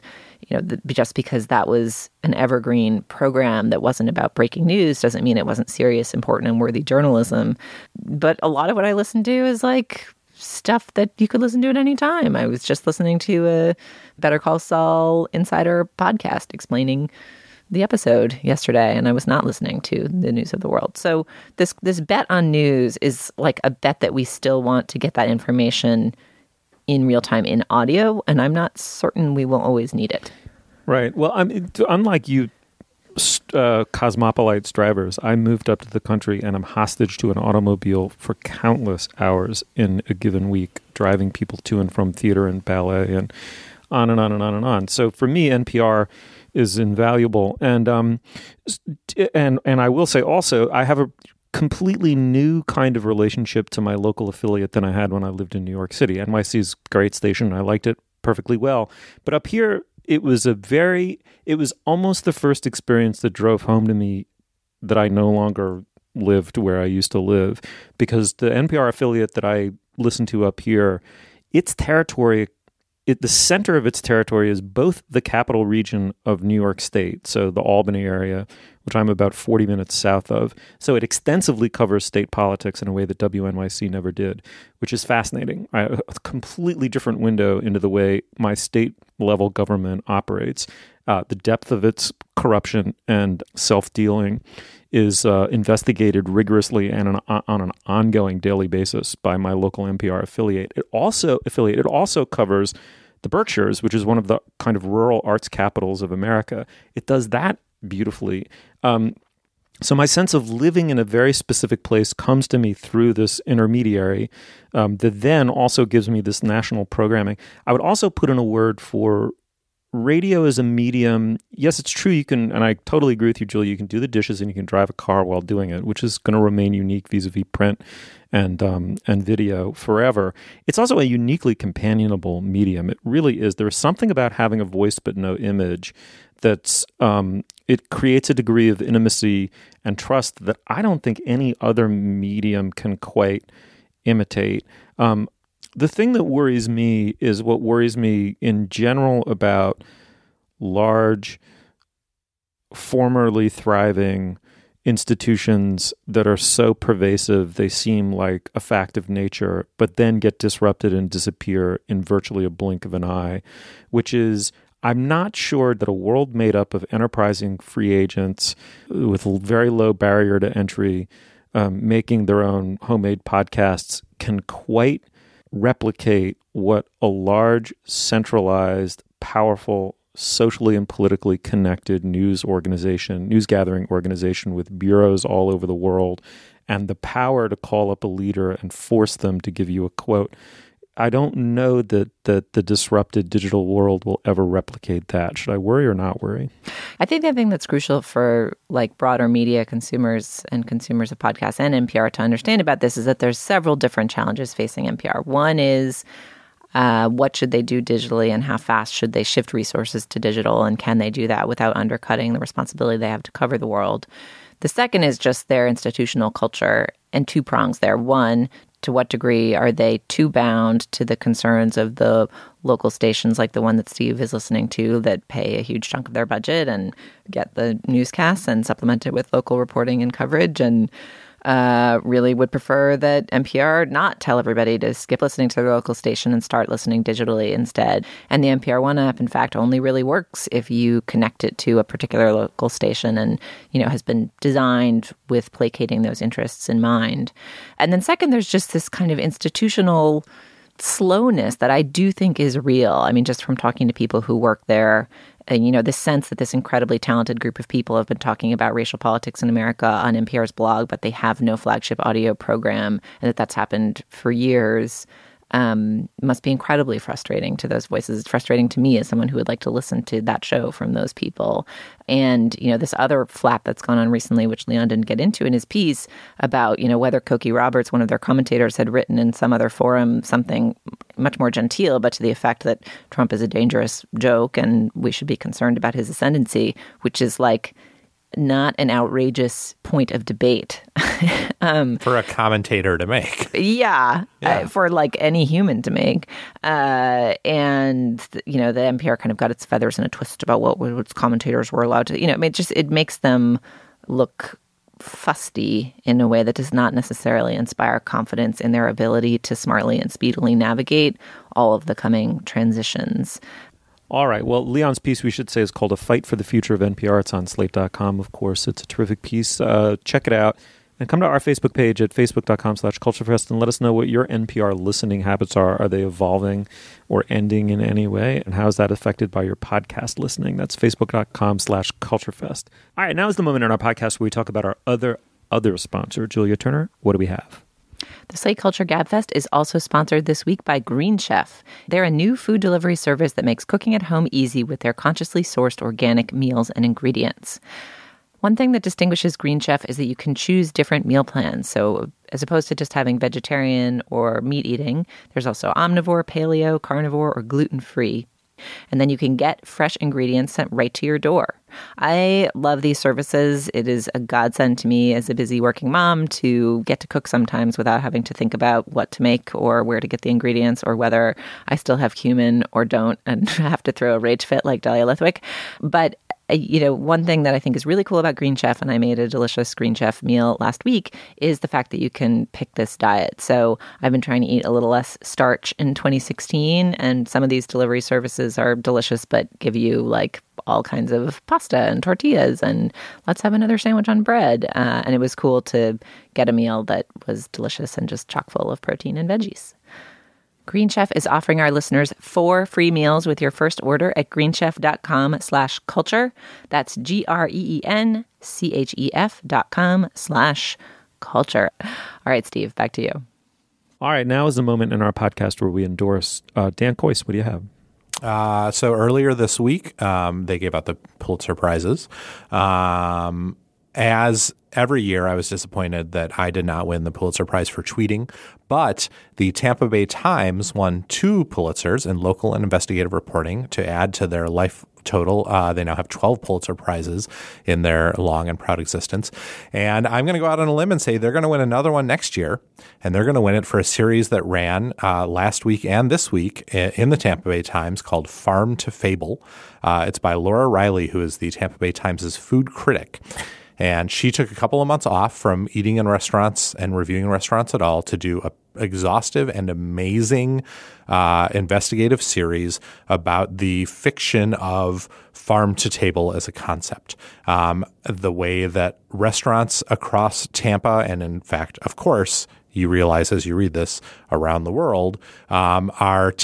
just because that was an evergreen program that wasn't about breaking news doesn't mean it wasn't serious, important, and worthy journalism. But a lot of what I listen to is like stuff that you could listen to at any time. I was just listening to a Better Call Saul Insider podcast explaining the episode yesterday, and I was not listening to the news of the world. So this bet on news is like a bet that we still want to get that information in real time in audio, and I'm not certain we will always need it. Right. Well, unlike you cosmopolites drivers, I moved up to the country and I'm hostage to an automobile for countless hours in a given week, driving people to and from theater and ballet and on and on and on and on. So for me, NPR is invaluable. And I will say also, I have a completely new kind of relationship to my local affiliate than I had when I lived in New York City. NYC's a great station. I liked it perfectly well. But up here, it was almost the first experience that drove home to me that I no longer lived where I used to live, because the NPR affiliate that I listen to up here, its territory, the center of its territory is both the capital region of New York State, so the Albany area, which I'm about 40 minutes south of. So it extensively covers state politics in a way that WNYC never did, which is fascinating. A completely different window into the way my state-level government operates. The depth of its corruption and self-dealing is investigated rigorously and on an ongoing daily basis by my local NPR affiliate. It also covers the Berkshires, which is one of the kind of rural arts capitals of America. It does that beautifully. So my sense of living in a very specific place comes to me through this intermediary that then also gives me this national programming. I would also put in a word for radio as a medium. Yes, it's true. You can, and I totally agree with you, Julie, you can do the dishes and you can drive a car while doing it, which is going to remain unique vis-a-vis print and video forever. It's also a uniquely companionable medium. It really is. There's something about having a voice but no image that's it creates a degree of intimacy and trust that I don't think any other medium can quite imitate. The thing that worries me is what worries me in general about large, formerly thriving institutions that are so pervasive they seem like a fact of nature, but then get disrupted and disappear in virtually a blink of an eye, which is, I'm not sure that a world made up of enterprising free agents with very low barrier to entry making their own homemade podcasts can quite replicate what a large, centralized, powerful, socially and politically connected news gathering organization with bureaus all over the world, and the power to call up a leader and force them to give you a quote. I don't know that the disrupted digital world will ever replicate that. Should I worry or not worry? I think the thing that's crucial for like broader media consumers and consumers of podcasts and NPR to understand about this is that there's several different challenges facing NPR. One is what should they do digitally and how fast should they shift resources to digital, and can they do that without undercutting the responsibility they have to cover the world? The second is just their institutional culture, and two prongs there. One, to what degree are they too bound to the concerns of the local stations like the one that Steve is listening to that pay a huge chunk of their budget and get the newscasts and supplement it with local reporting and coverage, and really would prefer that NPR not tell everybody to skip listening to their local station and start listening digitally instead. And the NPR One app, in fact, only really works if you connect it to a particular local station and, has been designed with placating those interests in mind. And then second, there's just this kind of institutional slowness that I do think is real. I mean, just from talking to people who work there, and, this sense that this incredibly talented group of people have been talking about racial politics in America on NPR's blog, but they have no flagship audio program, and that's happened for years, must be incredibly frustrating to those voices. It's frustrating to me as someone who would like to listen to that show from those people. And, this other flap that's gone on recently, which Leon didn't get into in his piece about, whether Cokie Roberts, one of their commentators, had written in some other forum something much more genteel, but to the effect that Trump is a dangerous joke and we should be concerned about his ascendancy, which is like not an outrageous point of debate. For a commentator to make. Yeah. For like any human to make. And, the NPR kind of got its feathers in a twist about what its commentators were allowed to, it makes them look fusty in a way that does not necessarily inspire confidence in their ability to smartly and speedily navigate all of the coming transitions. All right. Well, Leon's piece, we should say, is called A Fight for the Future of NPR. It's on Slate.com, of course. It's a terrific piece. Check it out. And come to our Facebook page at facebook.com/culturefest and let us know what your NPR listening habits are. Are they evolving or ending in any way? And how is that affected by your podcast listening? That's facebook.com/culturefest. All right. Now is the moment in our podcast where we talk about our other sponsor, Julia Turner. What do we have? The Slate Culture Gabfest is also sponsored this week by Green Chef. They're a new food delivery service that makes cooking at home easy with their consciously sourced organic meals and ingredients. One thing that distinguishes Green Chef is that you can choose different meal plans. So as opposed to just having vegetarian or meat eating, there's also omnivore, paleo, carnivore, or gluten-free. And then you can get fresh ingredients sent right to your door. I love these services. It is a godsend to me as a busy working mom to get to cook sometimes without having to think about what to make or where to get the ingredients or whether I still have cumin or don't and have to throw a rage fit like Dahlia Lithwick. But one thing that I think is really cool about Green Chef, and I made a delicious Green Chef meal last week, is the fact that you can pick this diet. So I've been trying to eat a little less starch in 2016, and some of these delivery services are delicious, but give you like all kinds of pasta and tortillas, and let's have another sandwich on bread. And it was cool to get a meal that was delicious and just chock full of protein and veggies. Green Chef is offering our listeners 4 free meals with your first order at greenchef.com/culture. That's GREENCHEF.com/culture. All right, Steve, back to you. All right, now is the moment in our podcast where we endorse Dan Kois. What do you have? So earlier this week, they gave out the Pulitzer Prizes. As every year, I was disappointed that I did not win the Pulitzer Prize for tweeting, but the Tampa Bay Times won 2 Pulitzers in local and investigative reporting to add to their life total. They now have 12 Pulitzer Prizes in their long and proud existence. And I'm going to go out on a limb and say they're going to win another one next year, and they're going to win it for a series that ran last week and this week in the Tampa Bay Times called Farm to Fable. It's by Laura Riley, who is the Tampa Bay Times' food critic. And she took a couple of months off from eating in restaurants and reviewing restaurants at all to do an exhaustive and amazing investigative series about the fiction of farm to table as a concept. The way that restaurants across Tampa, and in fact, of course, you realize as you read this around the world, are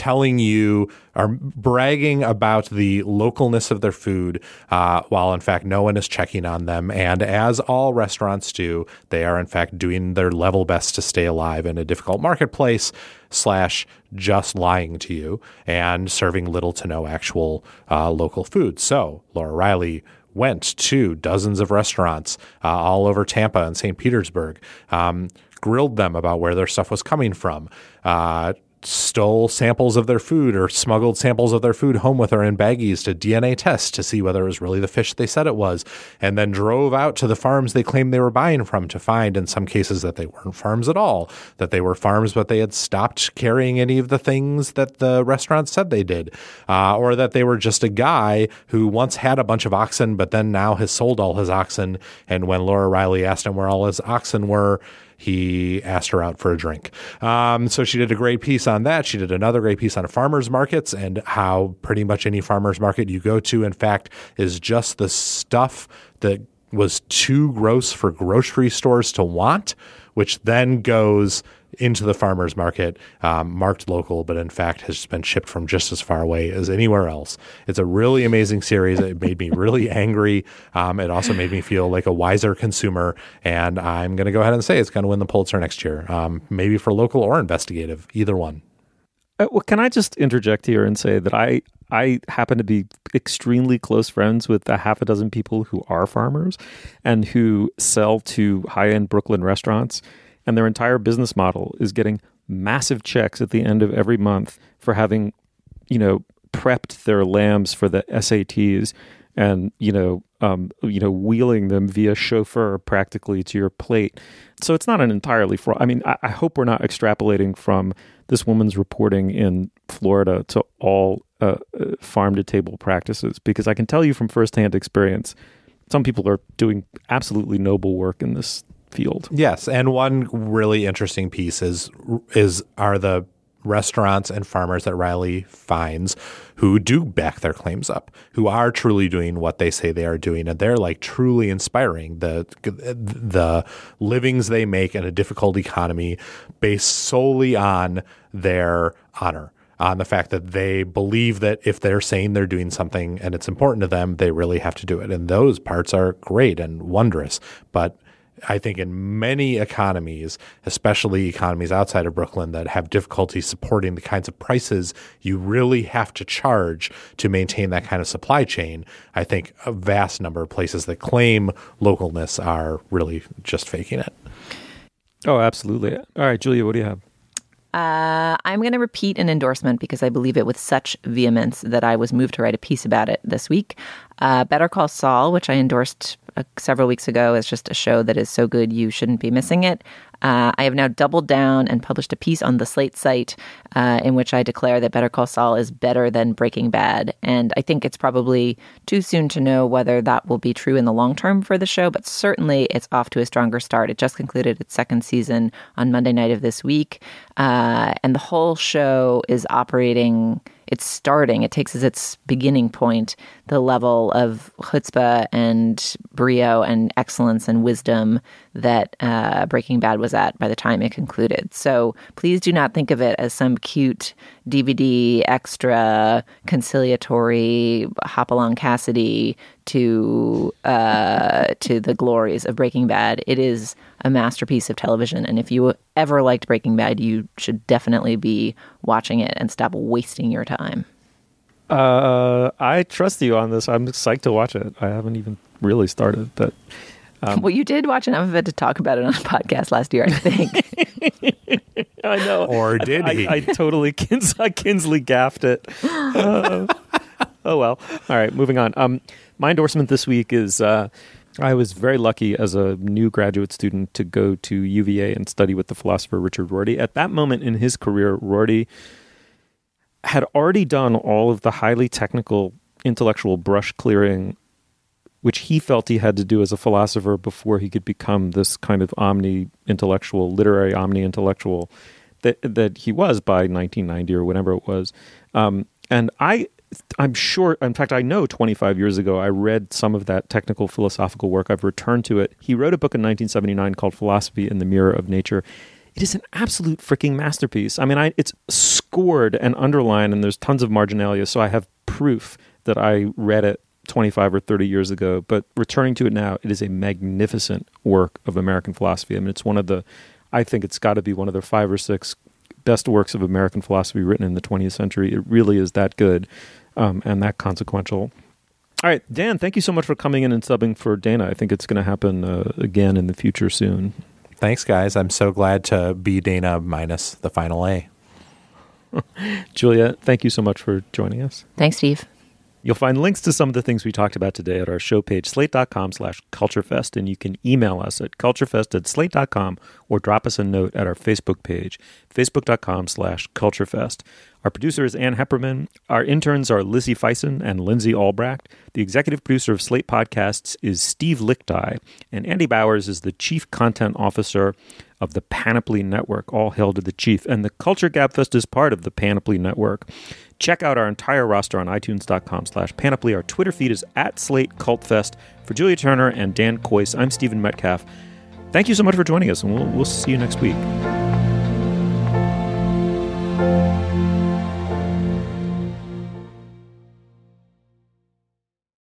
bragging about the localness of their food, while in fact no one is checking on them. And as all restaurants do, they are in fact doing their level best to stay alive in a difficult marketplace / just lying to you and serving little to no actual local food. So Laura Riley went to dozens of restaurants all over Tampa and St. Petersburg, grilled them about where their stuff was coming from, stole samples of their food or smuggled samples of their food home with her in baggies to DNA test to see whether it was really the fish they said it was, and then drove out to the farms they claimed they were buying from to find, in some cases, that they weren't farms at all, that they were farms but they had stopped carrying any of the things that the restaurant said they did, or that they were just a guy who once had a bunch of oxen but then now has sold all his oxen, and when Laura Riley asked him where all his oxen were, he asked her out for a drink. So she did a great piece on that. She did another great piece on farmers markets and how pretty much any farmers market you go to, in fact, is just the stuff that was too gross for grocery stores to want, which then goes into the farmers market, marked local, but in fact has been shipped from just as far away as anywhere else. It's a really amazing series. It made me really angry. It also made me feel like a wiser consumer. And I'm going to go ahead and say it's going to win the Pulitzer next year, maybe for local or investigative, either one. Well, can I just interject here and say that I happen to be extremely close friends with a half a dozen people who are farmers and who sell to high-end Brooklyn restaurants. And their entire business model is getting massive checks at the end of every month for having, prepped their lambs for the SATs and, wheeling them via chauffeur practically to your plate. So it's not an entirely fraud. I mean, I hope we're not extrapolating from this woman's reporting in Florida to all farm-to-table practices, because I can tell you from firsthand experience, some people are doing absolutely noble work in this field. Yes, and one really interesting piece are the restaurants and farmers that Riley finds who do back their claims up, who are truly doing what they say they are doing, and they're like truly inspiring. The livings they make in a difficult economy based solely on their honor, on the fact that they believe that if they're saying they're doing something and it's important to them, they really have to do it. And those parts are great and wondrous. But I think in many economies, especially economies outside of Brooklyn that have difficulty supporting the kinds of prices you really have to charge to maintain that kind of supply chain, I think a vast number of places that claim localness are really just faking it. Oh, absolutely. All right, Julia, what do you have? I'm going to repeat an endorsement because I believe it with such vehemence that I was moved to write a piece about it this week. Better Call Saul, which I endorsed several weeks ago, is just a show that is so good you shouldn't be missing it. I have now doubled down and published a piece on the Slate site in which I declare that Better Call Saul is better than Breaking Bad. And I think it's probably too soon to know whether that will be true in the long term for the show, but certainly it's off to a stronger start. It just concluded its second season on Monday night of this week. And the whole show is operating. It's starting. It takes as its beginning point the level of chutzpah and brio and excellence and wisdom that Breaking Bad was at by the time it concluded. So please do not think of it as some cute DVD extra conciliatory Hopalong Cassidy to the glories of Breaking Bad. It is a masterpiece of television, and if you ever liked Breaking Bad, you should definitely be watching it and stop wasting your time. I trust you on this. I'm psyched to watch it. I haven't even really started, but well, you did watch enough of it to talk about it on a podcast last year, I think. I know. Or did he? I totally Kinsley gaffed it. Oh well. All right, moving on. My endorsement this week is I was very lucky as a new graduate student to go to UVA and study with the philosopher Richard Rorty. At that moment in his career, Rorty had already done all of the highly technical intellectual brush clearing which he felt he had to do as a philosopher before he could become this kind of omni-intellectual, literary omni-intellectual that he was by 1990 or whenever it was. And I I'm sure, in fact, I know 25 years ago, I read some of that technical philosophical work. I've returned to it. He wrote a book in 1979 called Philosophy in the Mirror of Nature. It is an absolute freaking masterpiece. I mean, it's scored and underlined, and there's tons of marginalia, so I have proof that I read it 25 or 30 years ago. But returning to it now, it is a magnificent work of American philosophy. I mean, I think it's got to be one of the 5 or 6 best works of American philosophy written in the 20th century. It really is that good and that consequential. All right, Dan, thank you so much for coming in and subbing for Dana. I think it's going to happen again in the future soon. Thanks, guys. I'm so glad to be Dana minus the final A. Julia, thank you so much for joining us. Thanks, Steve. You'll find links to some of the things we talked about today at our show page, slate.com/culturefest, and you can email us at culturefest@slate.com or drop us a note at our Facebook page, facebook.com/culturefest. Our producer is Ann Hepperman. Our interns are Lizzie Feisen and Lindsay Albrecht. The executive producer of Slate Podcasts is Steve Lichtai, and Andy Bowers is the chief content officer of the Panoply Network, all hail to the chief. And the Culture Gabfest is part of the Panoply Network. Check out our entire roster on iTunes.com/Panoply. Our Twitter feed is @SlateCultFest. For Julia Turner and Dan Coyce, I'm Stephen Metcalf. Thank you so much for joining us, and we'll see you next week.